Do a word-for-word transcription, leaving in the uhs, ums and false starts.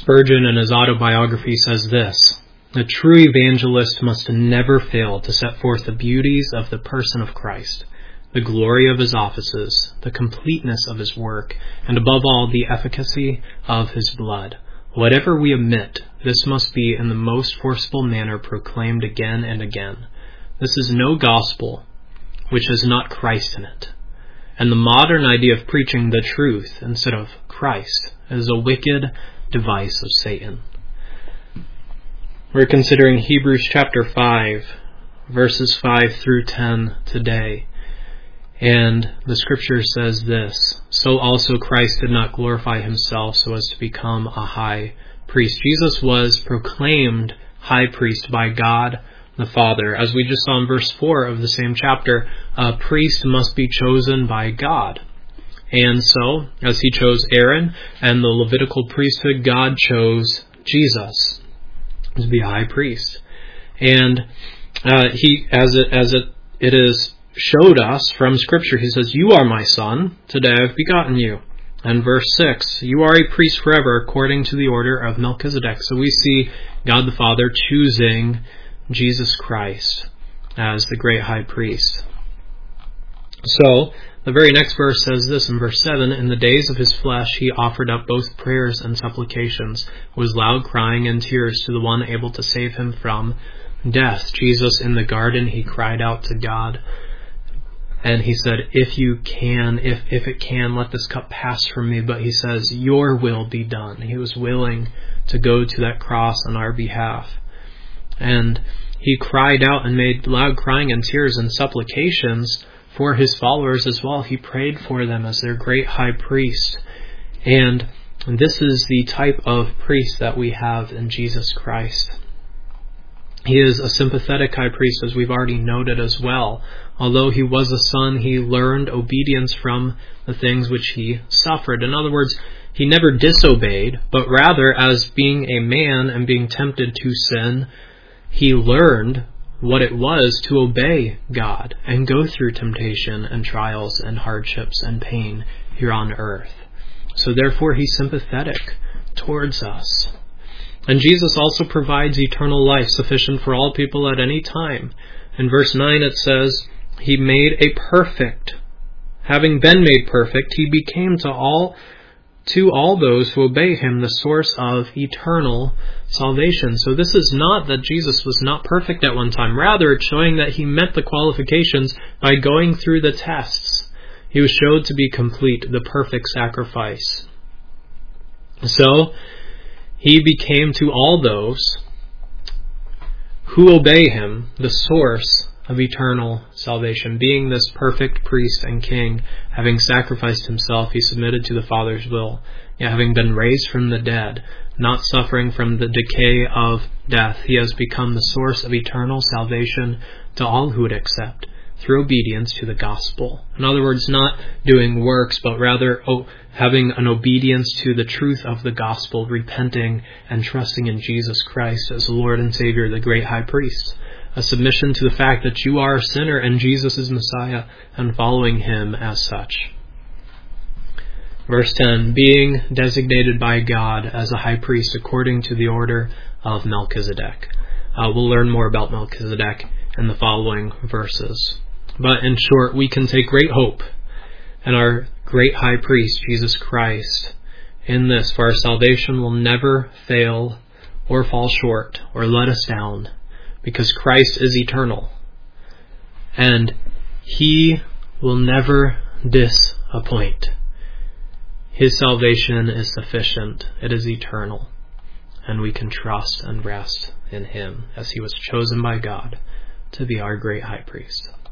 Spurgeon, in his autobiography, says this: "A true evangelist must never fail to set forth the beauties of the person of Christ, the glory of his offices, the completeness of his work, and above all, the efficacy of his blood. Whatever we omit, this must be in the most forcible manner proclaimed again and again. This is no gospel which has not Christ in it. And the modern idea of preaching the truth instead of Christ is a wicked device of Satan." We're considering Hebrews chapter five, verses five through ten today. And the scripture says this: "So also Christ did not glorify himself so as to become a high priest." Jesus was proclaimed high priest by God the Father. As we just saw in verse four of the same chapter, a priest must be chosen by God. And so, as he chose Aaron and the Levitical priesthood, God chose Jesus to be a high priest. And uh, he, as it as it it is showed us from Scripture, he says, "You are my son, today I have begotten you." And verse six, "You are a priest forever according to the order of Melchizedek." So we see God the Father choosing Jesus Christ as the great high priest. So, the very next verse says this in verse seven, "In the days of his flesh he offered up both prayers and supplications, with loud crying and tears to the one able to save him from death." Jesus in the garden, he cried out to God, and he said, if you can, if, if it can, let this cup pass from me. But he says, your will be done. He was willing to go to that cross on our behalf. And he cried out and made loud crying and tears and supplications for his followers as well. He prayed for them as their great high priest. And this is the type of priest that we have in Jesus Christ. He is a sympathetic high priest, as we've already noted as well. Although he was a son, he learned obedience from the things which he suffered. In other words, he never disobeyed, but rather, as being a man and being tempted to sin, he learned what it was to obey God and go through temptation and trials and hardships and pain here on earth. So therefore he's sympathetic towards us. And Jesus also provides eternal life sufficient for all people at any time. In verse nine it says, "He made a perfect. Having been made perfect, he became to all to all those who obey him the source of eternal salvation." So this is not that Jesus was not perfect at one time. Rather, it's showing that he met the qualifications by going through the tests. He was showed to be complete, the perfect sacrifice. So, he became to all those who obey him the source of eternal salvation. Being this perfect priest and king, having sacrificed himself, he submitted to the Father's will. Yet having been raised from the dead, not suffering from the decay of death, he has become the source of eternal salvation to all who would accept, through obedience to the gospel. In other words, not doing works, but rather oh, having an obedience to the truth of the gospel, repenting and trusting in Jesus Christ as the Lord and Savior, the great high priest. A submission to the fact that you are a sinner and Jesus is Messiah, and following him as such. Verse ten, "Being designated by God as a high priest according to the order of Melchizedek." Uh, we'll learn more about Melchizedek in the following verses. But in short, we can take great hope in our great high priest, Jesus Christ, in this, for our salvation will never fail or fall short or let us down, because Christ is eternal, and he will never disappoint. His salvation is sufficient. It is eternal, and we can trust and rest in him, as he was chosen by God to be our great high priest.